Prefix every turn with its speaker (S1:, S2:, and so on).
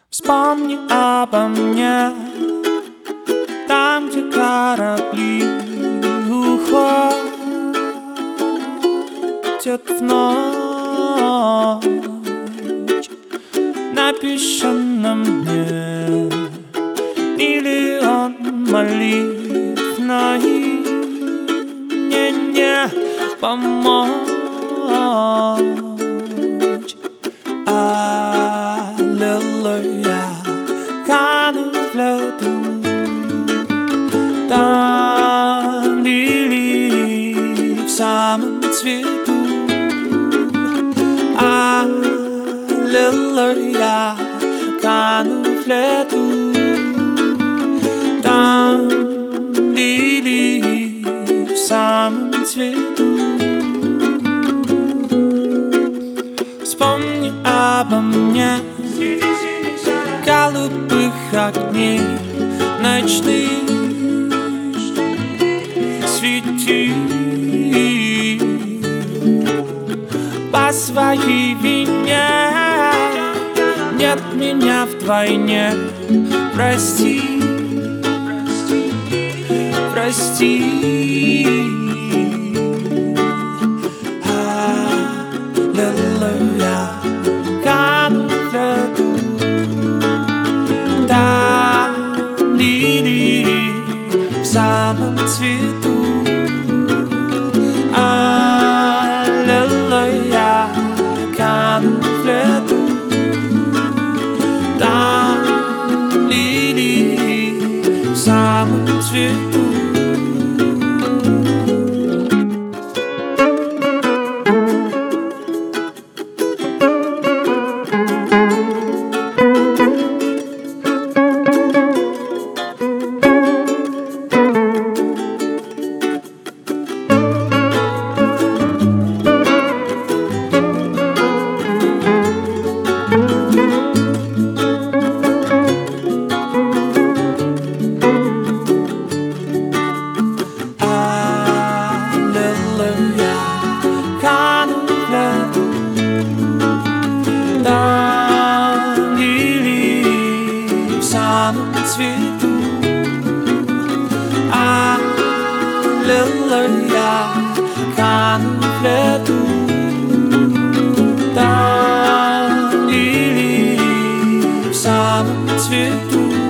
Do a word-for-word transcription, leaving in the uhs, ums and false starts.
S1: Вспомни обо мне, там, где корабли уходят в ночь. На песчаном дне миллион молитв, но и мне не помочь. Аллилуйя, кану в лету, там лилии в самом цвету. Аллилуйя, кану в лету, там лилии в самом цвету. Вспомни обо мне, голубых огней ночных, свети по своей вине. Нет меня вдвойне, прости, прости. Аллилуйя, кану в лету, там лилии в самом цвету. Аллилуйя, кану в лету, там лилии в самом цвету. Цвету. Аллилуйя, кану в лету, там лилии в самом цвету.